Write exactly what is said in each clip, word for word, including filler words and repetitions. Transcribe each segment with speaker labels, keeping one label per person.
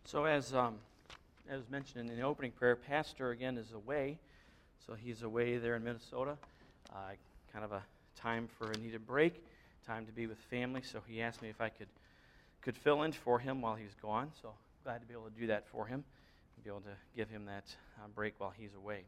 Speaker 1: So as um, as mentioned in the opening prayer, Pastor again is away. So he's away there in Minnesota. Uh, kind of a time for a needed break, time to be with family. So he asked me if I could could fill in for him while he's gone. So glad to be able to do that for him, and be able to give him that uh, break while he's away.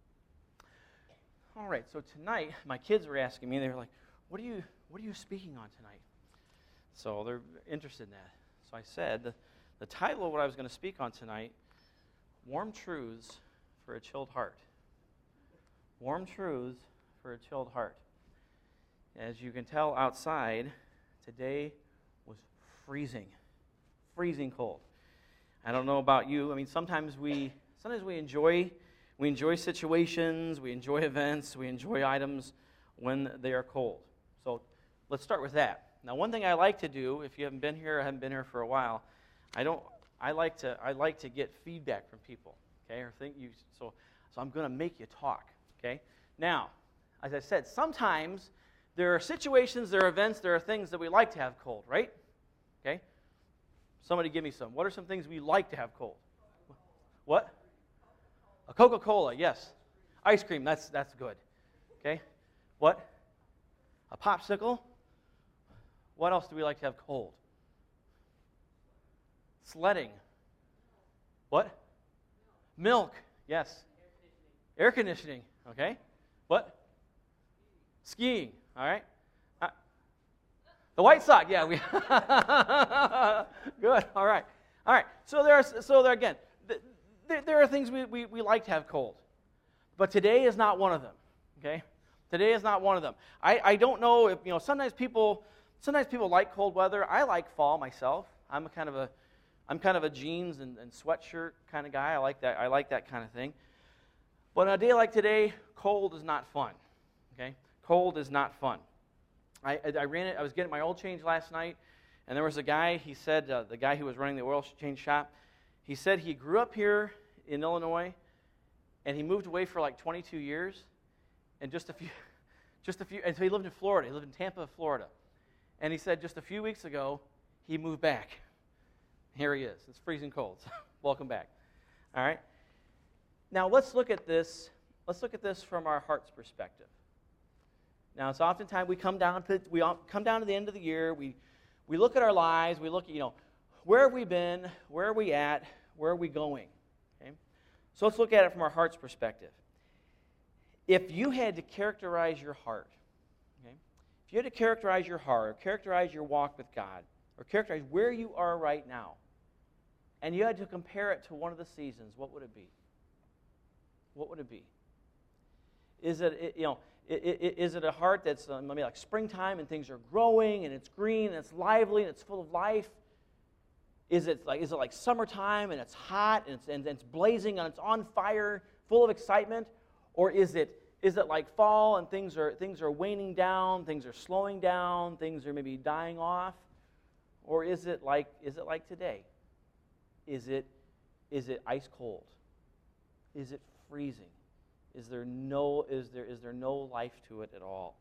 Speaker 1: All right. So tonight, my kids were asking me. They were like, "What are you What are you speaking on tonight?" So they're interested in that. So I said the the title of what I was going to speak on tonight: Warm Truths for a Chilled Heart. Warm truths for a chilled heart. As you can tell outside, today was freezing, freezing cold. I don't know about you. I mean, sometimes we sometimes we enjoy we enjoy situations, we enjoy events, we enjoy items when they are cold. So let's start with that. Now, one thing I like to do, if you haven't been here, or haven't been here for a while, I don't. I like to. I like to get feedback from people. Okay, or think you. So, so I'm going to make you talk. Okay. Now, as I said, sometimes there are situations, there are events, there are things that we like to have cold, right? Okay. Somebody give me some. What are some things we like to have cold? What? A Coca-Cola. Yes. Ice cream. That's that's good. Okay. What? A popsicle. What else do we like to have cold? Sledding. What? Milk. Yes. Air conditioning. Okay. What? Skiing. All right. Uh, the White Sox. Yeah. We. Good. All right. All right. So there. Are, so there again. There, there are things we, we, we like to have cold, but today is not one of them. Okay. Today is not one of them. I, I don't know if you know. Sometimes people. Sometimes people like cold weather. I like fall myself. I'm a kind of a I'm kind of a jeans and, and sweatshirt kind of guy. I like that. I like that kind of thing. But on a day like today, cold is not fun. Okay, cold is not fun. I, I, I ran it. I was getting my oil change last night, and there was a guy. He said uh, the guy who was running the oil change shop. He said he grew up here in Illinois, and he moved away for like twenty-two years, and just a few, just a few. And so he lived in Florida. He lived in Tampa, Florida, and he said just a few weeks ago he moved back. Here he is. It's freezing cold. Welcome back. All right. Now let's look at this. Let's look at this from our heart's perspective. Now it's oftentimes we come down to we come down to the end of the year. We we look at our lives. We look at you know where have we been? Where are we at? Where are we going? Okay. So let's look at it from our heart's perspective. If you had to characterize your heart, okay, if you had to characterize your heart, or characterize your walk with God, or characterize where you are right now, and you had to compare it to one of the seasons, what would it be? What would it be? Is it, you know, is it a heart that's uh, maybe like springtime and things are growing and it's green and it's lively and it's full of life? Is it like is it like summertime and it's hot and it's and it's blazing and it's on fire, full of excitement, or is it is it like fall and things are things are waning down, things are slowing down, things are maybe dying off, or is it like is it like today? Is it is it ice cold? Is it freezing? Is there no is there is there no life to it at all?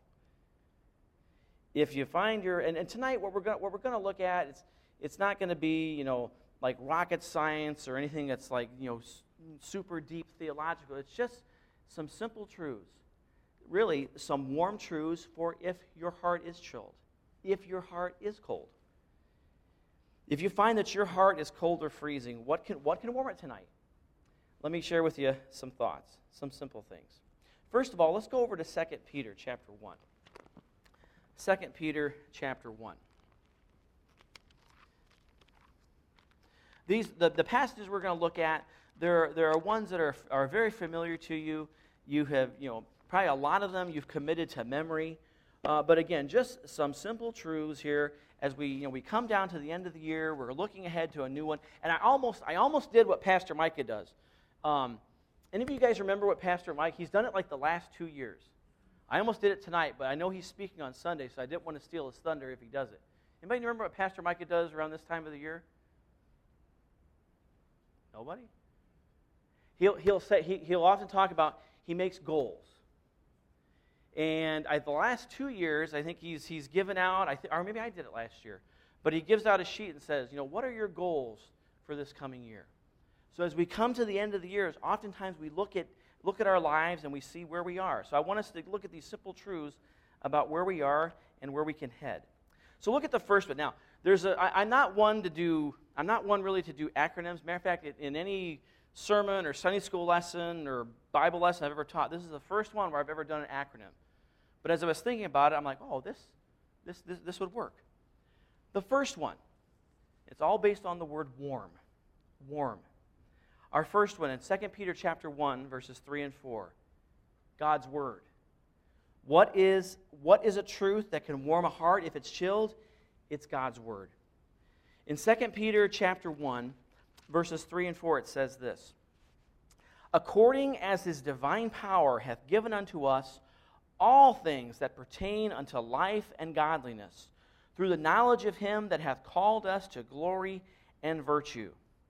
Speaker 1: If you find your and, and tonight what we're going what we're going to look at it's it's not going to be, you know, like rocket science or anything that's like, you know, super deep theological. It's just some simple truths. Really, some warm truths for if your heart is chilled, if your heart is cold. If you find that your heart is cold or freezing, what can what can warm it tonight? Let me share with you some thoughts, some simple things. First of all, let's go over to Second Peter chapter one. Second Peter chapter one. These the, the passages we're going to look at, there, there are ones that are, are very familiar to you. You have, you know, probably a lot of them you've committed to memory. Uh, but again, just some simple truths here as we, you know, we come down to the end of the year. We're looking ahead to a new one. And I almost I almost did what Pastor Micah does. Um, any of you guys remember what Pastor Mike, he's done it like the last two years. I almost did it tonight, but I know he's speaking on Sunday, so I didn't want to steal his thunder if he does it. Anybody remember what Pastor Micah does around this time of the year? Nobody? He'll he'll say he, he'll often talk about he makes goals. And I, the last two years, I think he's he's given out, I th- or maybe I did it last year, but he gives out a sheet and says, you know, what are your goals for this coming year. So as we come to the end of the year, oftentimes we look at look at our lives and we see where we are. So I want us to look at these simple truths about where we are and where we can head. So look at the first one. Now, there's a I, I'm not one to do I'm not one really to do acronyms. Matter of fact, in any sermon or Sunday school lesson or Bible lesson I've ever taught, this is the first one where I've ever done an acronym. But as I was thinking about it, I'm like, oh, this this this, this would work. The first one, it's all based on the word warm. Warm. Our first one in Second Peter chapter one, verses three and four. God's Word. What is, what is a truth that can warm a heart if it's chilled? It's God's Word. In Second Peter chapter one, verses three and four, it says this. According as His divine power hath given unto us all things that pertain unto life and godliness, through the knowledge of Him that hath called us to glory and virtue,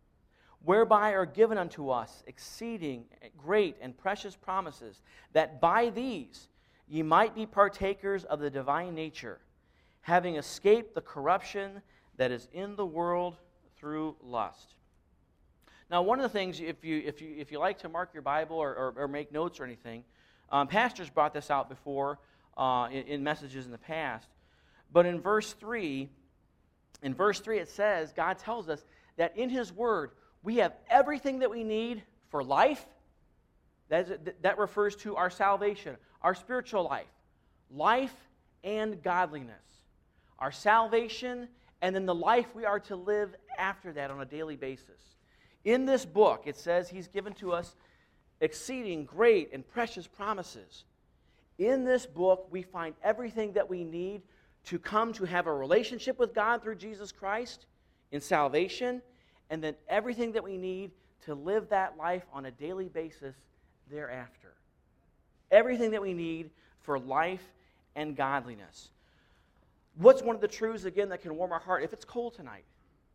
Speaker 1: whereby are given unto us exceeding great and precious promises, that by these ye might be partakers of the divine nature, having escaped the corruption that is in the world through lust. Now, one of the things, if you if you if you like to mark your Bible or, or, or make notes or anything, um, pastors brought this out before uh, in, in messages in the past. But in verse three, in verse three, it says God tells us that in His Word we have everything that we need for life. That, is, that refers to our salvation, our spiritual life, life and godliness, our salvation, and then the life we are to live after that on a daily basis. In this book, it says He's given to us exceeding great and precious promises. In this book, we find everything that we need to come to have a relationship with God through Jesus Christ in salvation, and then everything that we need to live that life on a daily basis thereafter. Everything that we need for life and godliness. What's one of the truths, again, that can warm our heart? If it's cold tonight,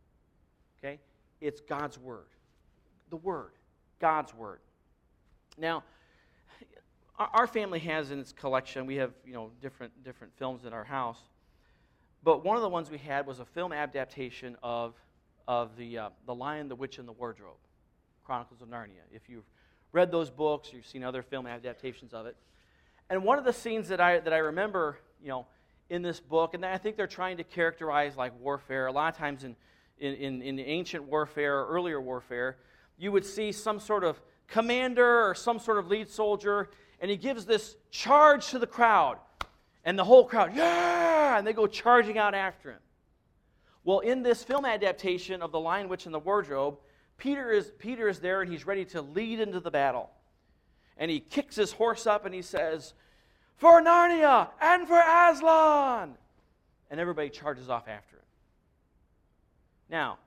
Speaker 1: okay, it's God's Word. The Word. God's Word. Now, our family has in its collection, we have, you know, different different films in our house, but one of the ones we had was a film adaptation of of the uh, The Lion, the Witch, and the Wardrobe, Chronicles of Narnia. If you've read those books, you've seen other film adaptations of it. And one of the scenes that I that I remember, you know, in this book, and I think they're trying to characterize like warfare. A lot of times in in, in, in ancient warfare or earlier warfare, you would see some sort of commander or some sort of lead soldier, and he gives this charge to the crowd. And the whole crowd, yeah! And they go charging out after him. Well, in this film adaptation of The Lion, Witch, and the Wardrobe, Peter is, Peter is there and he's ready to lead into the battle. And he kicks his horse up and he says, "For Narnia and for Aslan!" And everybody charges off after him. Now,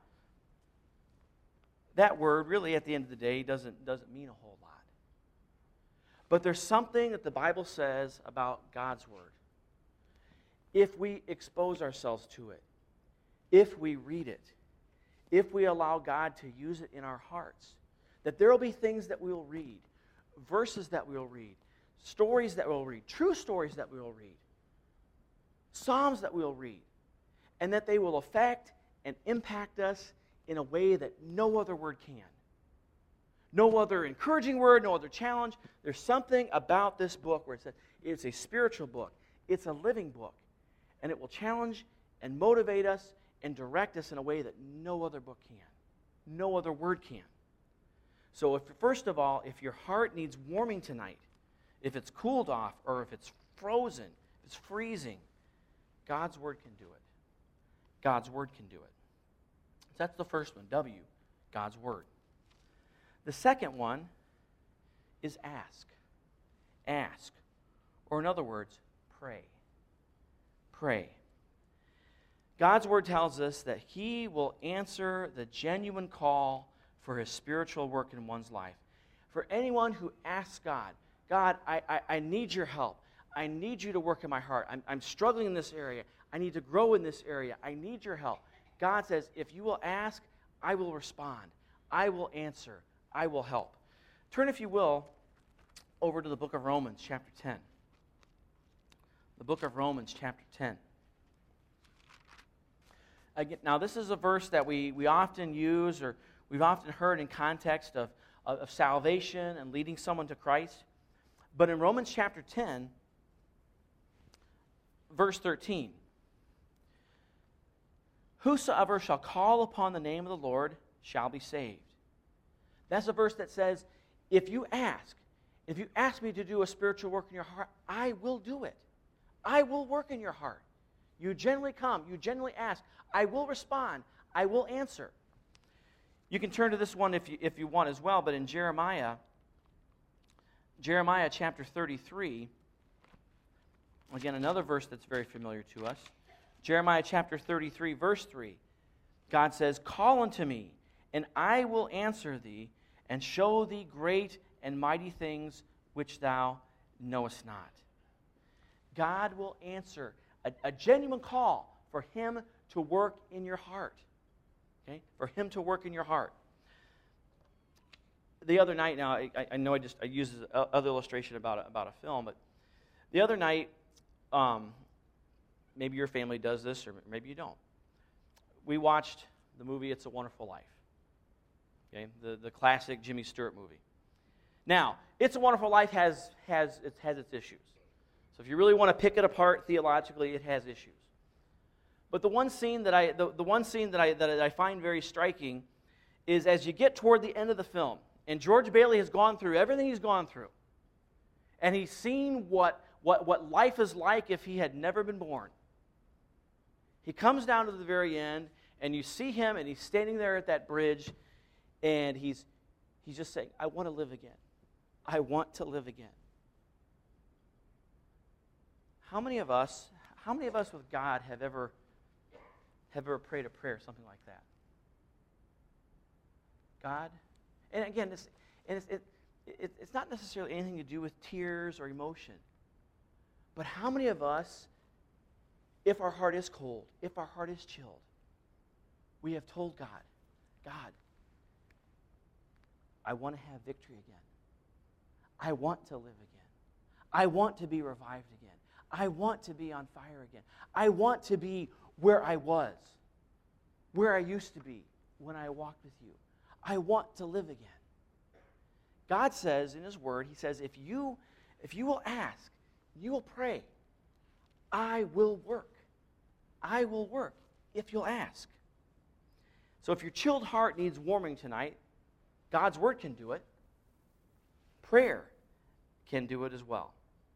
Speaker 1: that word really at the end of the day doesn't, doesn't mean a whole lot. But there's something that the Bible says about God's Word. If we expose ourselves to it, if we read it, if we allow God to use it in our hearts, that there will be things that we will read, verses that we will read, stories that we'll read, true stories that we will read, psalms that we will read, and that they will affect and impact us in a way that no other word can. No other encouraging word, no other challenge. There's something about this book where it says it's a spiritual book. It's a living book. And it will challenge and motivate us and direct us in a way that no other book can. No other word can. So if, first of all, if your heart needs warming tonight, if it's cooled off or if it's frozen, if it's freezing, God's Word can do it. God's Word can do it. So that's the first one, W, God's Word. The second one is ask. Ask. Or in other words, pray. Pray. God's Word tells us that He will answer the genuine call for His spiritual work in one's life. For anyone who asks God, God, I, I, I need your help. I need you to work in my heart. I'm, I'm struggling in this area. I need to grow in this area. I need your help. God says, if you will ask, I will respond. I will answer. I will help. Turn, if you will, over to the book of Romans, chapter ten. The book of Romans, chapter ten. again, now this is a verse that we, we often use, or we've often heard in context of, of, of salvation and leading someone to Christ. But in Romans chapter ten, verse thirteen, whosoever shall call upon the name of the Lord shall be saved. That's a verse that says, if you ask, if you ask me to do a spiritual work in your heart, I will do it. I will work in your heart. You generally come, you generally ask, I will respond, I will answer. You can turn to this one if you, if you want as well, but in Jeremiah, Jeremiah chapter thirty-three, again, another verse that's very familiar to us. Jeremiah chapter thirty-three, verse three, God says, call unto me, and I will answer thee, and show thee great and mighty things which thou knowest not. God will answer a, a genuine call for Him to work in your heart. Okay? For Him to work in your heart. The other night, now, I, I know I just I used another illustration about a, about a film, but the other night, um, maybe your family does this, or maybe you don't. We watched the movie It's a Wonderful Life. Okay? The, the classic Jimmy Stewart movie. Now, It's a Wonderful Life has, has, it has its issues. So if you really want to pick it apart theologically, it has issues. But the one scene that I, the, the one scene that I, that I find very striking is as you get toward the end of the film, and George Bailey has gone through everything he's gone through, and he's seen what, what, what life is like if he had never been born. He comes down to the very end, and you see him, and he's standing there at that bridge, and he's, he's just saying, I want to live again. I want to live again. How many of us, how many of us with God have ever, have ever prayed a prayer, something like that? God, and again, it's, and it's, it, it, it's not necessarily anything to do with tears or emotion, but how many of us, if our heart is cold, if our heart is chilled, we have told God, God, I want to have victory again. I want to live again. I want to be revived again. I want to be on fire again. I want to be where I was, where I used to be when I walked with you. I want to live again. God says in His Word, He says, if you, if you will ask, you will pray, I will work. I will work if you'll ask. So if your chilled heart needs warming tonight, God's Word can do it. Prayer can do it as well.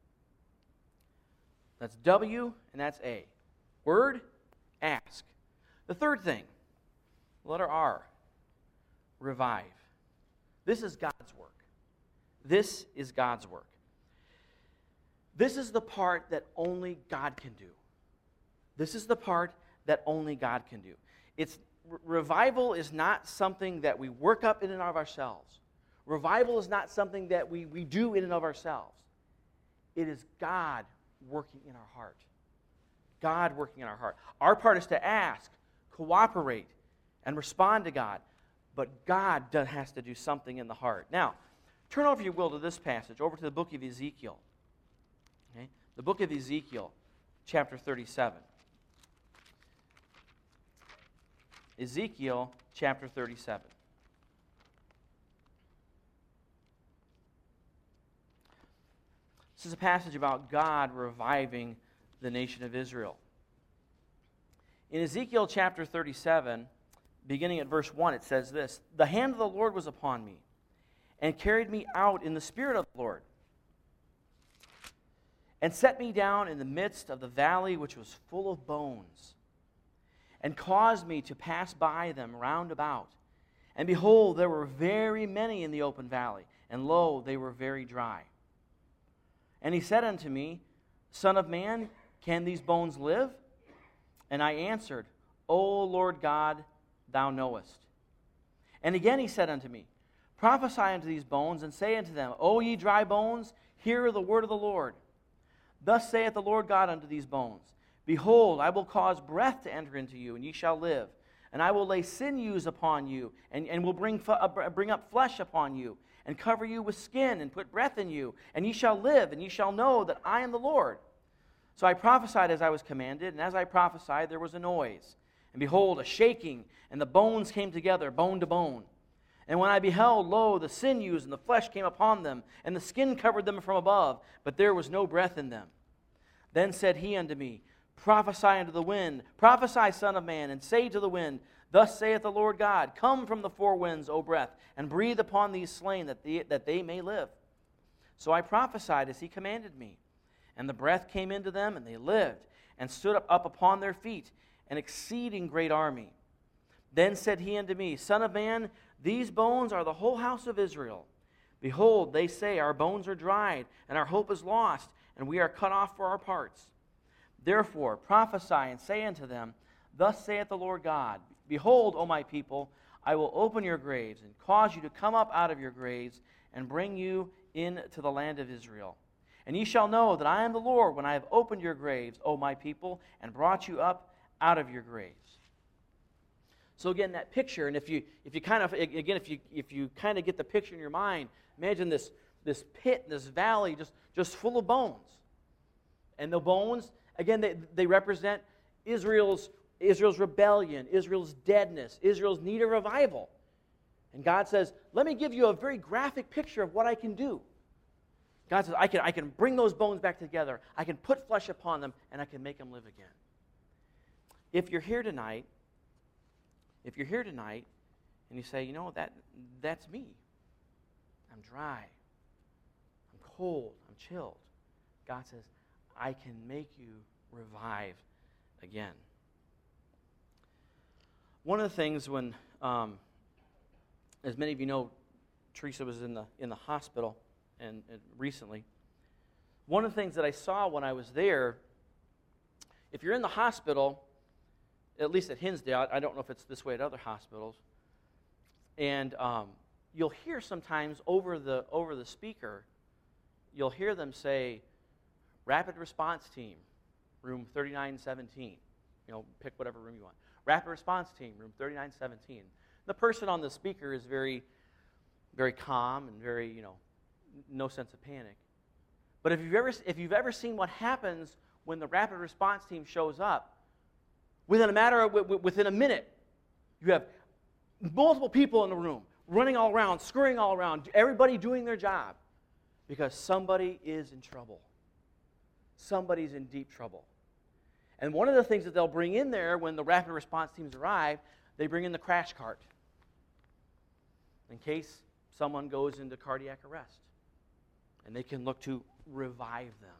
Speaker 1: That's W and that's A. Word, ask. The third thing, letter R, revive. This is God's work. This is God's work. This is the part that only God can do. This is the part that only God can do. It's revival is not something that we work up in and of ourselves. Revival is not something that we, we do in and of ourselves. It is God working in our heart. God working in our heart. Our part is to ask, cooperate, and respond to God. But God does, has to do something in the heart. Now, turn over, if you will, to this passage, over to the book of Ezekiel. Okay? The book of Ezekiel, chapter thirty-seven. Ezekiel, chapter thirty-seven. This is a passage about God reviving the nation of Israel. In Ezekiel chapter thirty-seven, beginning at verse one, it says this, the hand of the Lord was upon me, and carried me out in the spirit of the Lord, and set me down in the midst of the valley which was full of bones, and caused me to pass by them round about. And behold, there were very many in the open valley, and lo, they were very dry. And he said unto me, Son of man, can these bones live? And I answered, O Lord God, thou knowest. And again he said unto me, Prophesy unto these bones, and say unto them, O ye dry bones, hear the word of the Lord. Thus saith the Lord God unto these bones, Behold, I will cause breath to enter into you, and ye shall live. And I will lay sinews upon you, and, and will bring, uh, bring up flesh upon you, and cover you with skin, and put breath in you, and ye shall live, and ye shall know that I am the Lord. So I prophesied as I was commanded, and as I prophesied there was a noise. And behold, a shaking, and the bones came together, bone to bone. And when I beheld, lo, the sinews and the flesh came upon them, and the skin covered them from above, but there was no breath in them. Then said he unto me, Prophesy unto the wind, prophesy, son of man, and say to the wind, Thus saith the Lord God, Come from the four winds, O breath, and breathe upon these slain, that they, that they may live. So I prophesied as he commanded me. And the breath came into them, and they lived, and stood up, up upon their feet, an exceeding great army. Then said he unto me, Son of man, these bones are the whole house of Israel. Behold, they say, Our bones are dried, and our hope is lost, and we are cut off for our parts. Therefore prophesy and say unto them, Thus saith the Lord God, Behold, O my people, I will open your graves, and cause you to come up out of your graves, and bring you into the land of Israel. And ye shall know that I am the Lord, when I have opened your graves, O my people, and brought you up out of your graves. So again, that picture, and if you if you kind of again if you if you kind of get the picture in your mind, imagine this this pit, this valley, just just full of bones. And the bones, again, they, they represent Israel's Israel's rebellion, Israel's deadness, Israel's need of revival. And God says, let me give you a very graphic picture of what I can do. God says, I can, I can bring those bones back together. I can put flesh upon them, and I can make them live again. If you're here tonight, if you're here tonight, and you say, you know, that that's me. I'm dry. I'm cold. I'm chilled. God says, I can make you revive again. One of the things when, um, as many of you know, Teresa was in the in the hospital and, and recently. One of the things that I saw when I was there, if you're in the hospital, at least at Hinsdale, I don't know if it's this way at other hospitals, and um, you'll hear sometimes over the over the speaker, you'll hear them say, Rapid Response Team, room thirty-nine seventeen. You know, pick whatever room you want. Rapid Response Team, room thirty-nine seventeen. The person on the speaker is very, very calm and very, you know, no sense of panic. But if you've ever if you've ever seen what happens when the Rapid Response Team shows up, within a matter of within a minute, you have multiple people in the room running all around, scurrying all around, everybody doing their job, because somebody is in trouble. Somebody's in deep trouble. And one of the things that they'll bring in there when the rapid response teams arrive, they bring in the crash cart in case someone goes into cardiac arrest. And they can look to revive them.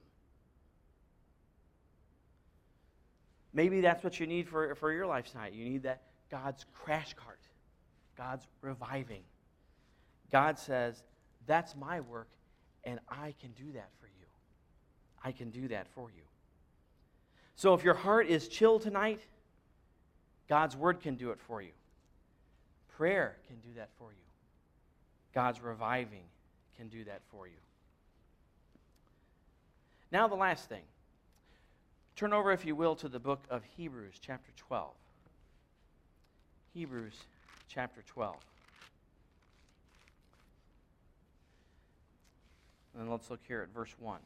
Speaker 1: Maybe that's what you need for, for your life tonight. You need that God's crash cart, God's reviving. God says, that's my work, and I can do that for you. I can do that for you. So if your heart is chilled tonight, God's word can do it for you. Prayer can do that for you. God's reviving can do that for you. Now the last thing. Turn over, if you will, to the book of Hebrews, chapter twelve. Hebrews, chapter twelve. And let's look here at verse one.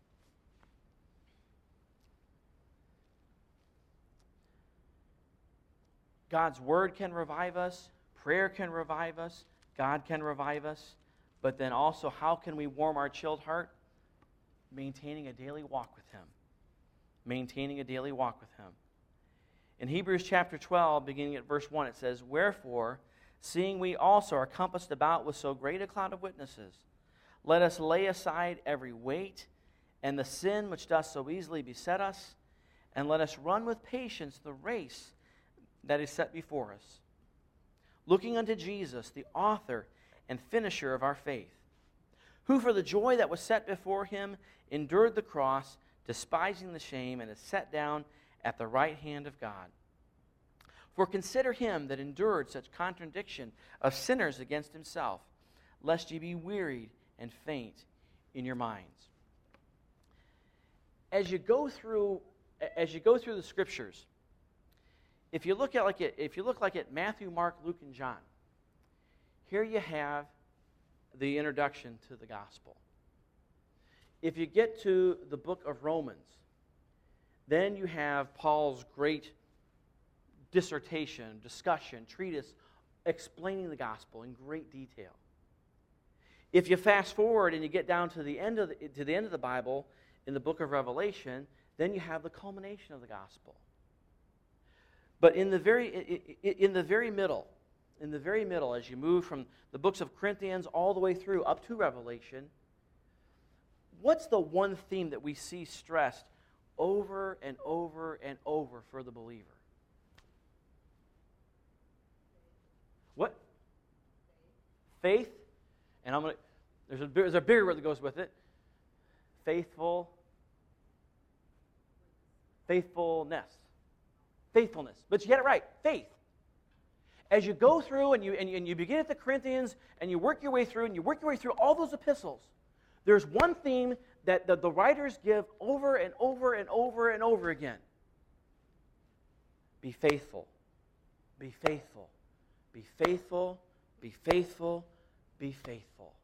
Speaker 1: God's word can revive us. Prayer can revive us. God can revive us. But then also, how can we warm our chilled heart? Maintaining a daily walk with Him. Maintaining a daily walk with Him. In Hebrews chapter twelve, beginning at verse one, it says, Wherefore, seeing we also are compassed about with so great a cloud of witnesses, let us lay aside every weight and the sin which doth so easily beset us, and let us run with patience the race that is set before us, looking unto Jesus, the author and finisher of our faith, who for the joy that was set before Him endured the cross, despising the shame, and is set down at the right hand of God. For consider Him that endured such contradiction of sinners against Himself, lest ye be wearied and faint in your minds. As you go through, as you go through the Scriptures, if you look at like it, if you look like at Matthew, Mark, Luke, and John, here you have the introduction to the gospel. If you get to the book of Romans, then you have Paul's great dissertation, discussion, treatise, explaining the gospel in great detail. If you fast forward and you get down to the end of the, to the end of the Bible in the book of Revelation, then you have the culmination of the gospel. But in the very in the very middle, in the very middle, as you move from the books of Corinthians all the way through up to Revelation, what's the one theme that we see stressed over and over and over for the believer? What? Faith. And I'm gonna. There's a there's a bigger word that goes with it. Faithful. Faithfulness. Faithfulness. But you get it right. Faith. As you go through and you, and you and you begin at the Corinthians and you work your way through and you work your way through all those epistles, there's one theme that the, the writers give over and over and over and over again. Be faithful. Be faithful. Be faithful. Be faithful. Be faithful.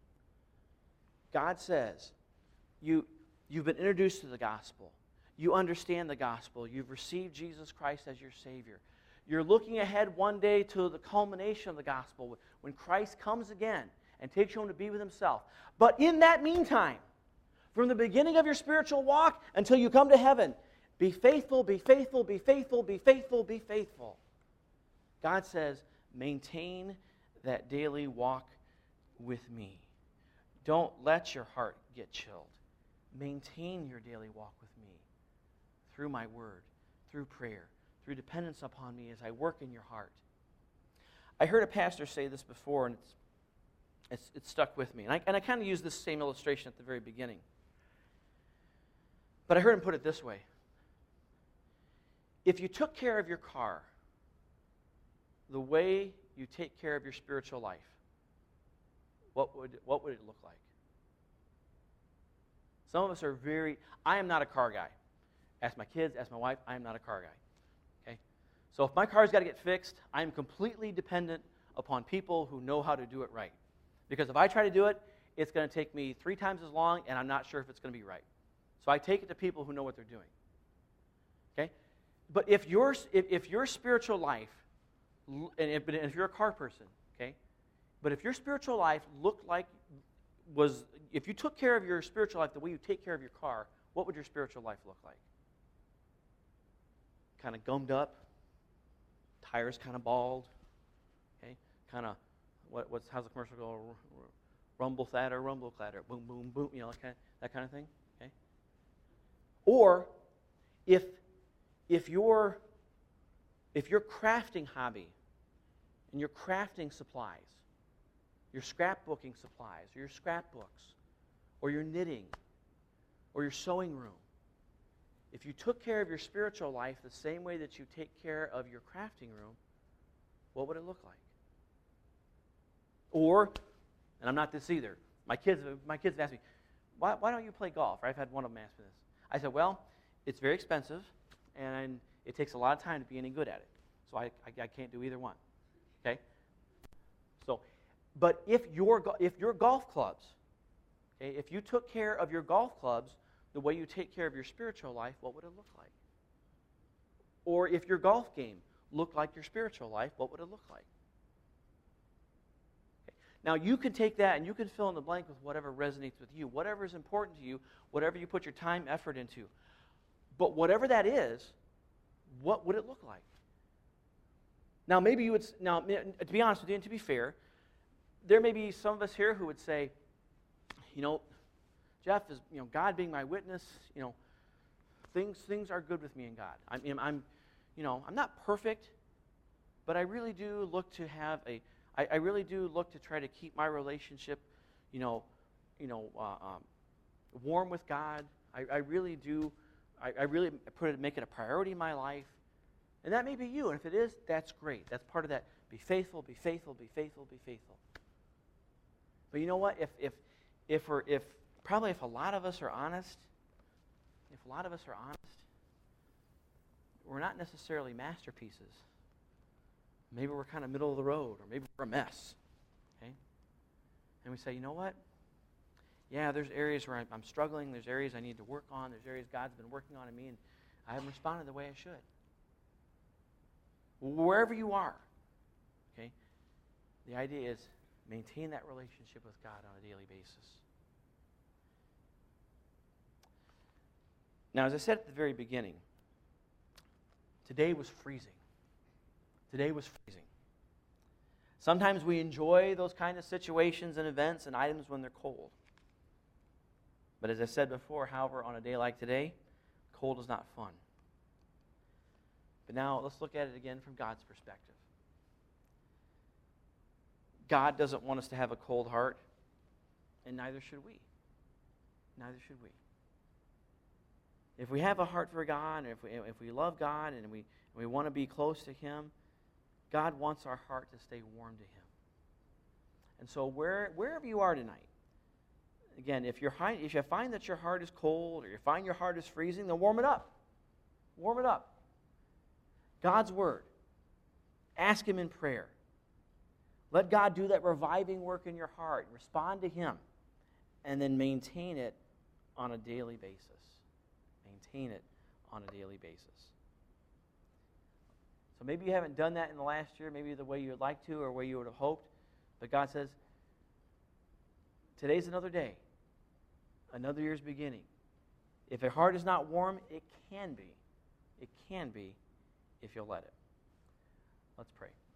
Speaker 1: God says, you, you've been introduced to the gospel. You understand the gospel. You've received Jesus Christ as your Savior. You're looking ahead one day to the culmination of the gospel when Christ comes again and takes you home to be with Himself. But in that meantime, from the beginning of your spiritual walk until you come to heaven, be faithful, be faithful, be faithful, be faithful, be faithful. God says, maintain that daily walk with me. Don't let your heart get chilled. Maintain your daily walk with me through my word, through prayer, through dependence upon me as I work in your heart. I heard a pastor say this before, and it's it's, it's stuck with me. And I, and I kind of used this same illustration at the very beginning. But I heard him put it this way. If you took care of your car the way you take care of your spiritual life, what would what would it look like? Some of us are very, I am not a car guy. Ask my kids, ask my wife, I am not a car guy. Okay? So if my car's got to get fixed, I am completely dependent upon people who know how to do it right. Because if I try to do it, it's going to take me three times as long, and I'm not sure if it's going to be right. So I take it to people who know what they're doing. Okay? But if your, if, if your spiritual life, and if, and if you're a car person, okay? But if your spiritual life looked like, was, if you took care of your spiritual life the way you take care of your car, what would your spiritual life look like? Kind of gummed up, tires kind of bald, okay? Kind of, what, what's how's the commercial go? Rumble clatter, rumble clatter, boom, boom, boom, you know, that kind of, that kind of thing, okay? Or if if your if your crafting hobby and your crafting supplies, your scrapbooking supplies, or your scrapbooks, or your knitting, or your sewing room, if you took care of your spiritual life the same way that you take care of your crafting room, what would it look like? Or, and I'm not this either, my kids, my kids have asked me, why, why don't you play golf? Or I've had one of them ask me this. I said, well, it's very expensive, and it takes a lot of time to be any good at it. So I, I, I can't do either one. Okay? So, but if your, if your golf clubs, okay, if you took care of your golf clubs the way you take care of your spiritual life, what would it look like? Or if your golf game looked like your spiritual life, what would it look like? Okay. Now, you can take that and you can fill in the blank with whatever resonates with you, whatever is important to you, whatever you put your time, effort into. But whatever that is, what would it look like? Now, maybe you would, now, to be honest with you, and to be fair, there may be some of us here who would say, you know, Jeff, is, you know, God being my witness, you know, things things are good with me and God. I'm, I'm, you know, I'm not perfect, but I really do look to have a, I, I really do look to try to keep my relationship, you know, you know, uh, um, warm with God. I, I really do, I, I really put it, make it a priority in my life, and that may be you. And if it is, that's great. That's part of that. Be faithful, be faithful, be faithful, be faithful. But you know what? If if if we're if Probably if a lot of us are honest, if a lot of us are honest, we're not necessarily masterpieces. Maybe we're kind of middle of the road, or maybe we're a mess. Okay? And we say, you know what? Yeah, there's areas where I'm, I'm struggling. There's areas I need to work on. There's areas God's been working on in me, and I haven't responded the way I should. wherever you are. Okay? The idea is maintain that relationship with God on a daily basis. Now, as I said at the very beginning, today was freezing. Today was freezing. Sometimes we enjoy those kind of situations and events and items when they're cold. But as I said before, however, on a day like today, cold is not fun. But now let's look at it again from God's perspective. God doesn't want us to have a cold heart, and neither should we. Neither should we. If we have a heart for God, and if we, if we love God, and we, we want to be close to Him, God wants our heart to stay warm to Him. And so where, wherever you are tonight, again, if, you're, if you find that your heart is cold, or you find your heart is freezing, then warm it up. Warm it up. God's Word. Ask Him in prayer. Let God do that reviving work in your heart. Respond to Him. And then maintain it on a daily basis. Maintain it on a daily basis. So maybe you haven't done that in the last year, maybe the way you would like to or the way you would have hoped. But God says, today's another day. Another year's beginning. If your heart is not warm, it can be. It can be if you'll let it. Let's pray.